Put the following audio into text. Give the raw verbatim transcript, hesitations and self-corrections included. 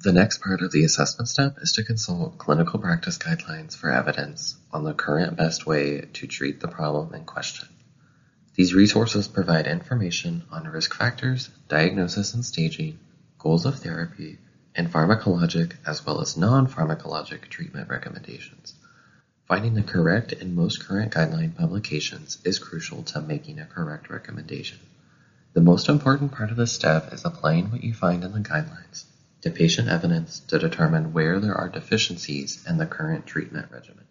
The next part of the assessment step is to consult clinical practice guidelines for evidence on the current best way to treat the problem in question. These resources provide information on risk factors, diagnosis and staging, goals of therapy, and pharmacologic as well as non-pharmacologic treatment recommendations. Finding the correct and most current guideline publications is crucial to making a correct recommendation. The most important part of this step is applying what you find in the guidelines to patient evidence to determine where there are deficiencies in the current treatment regimen.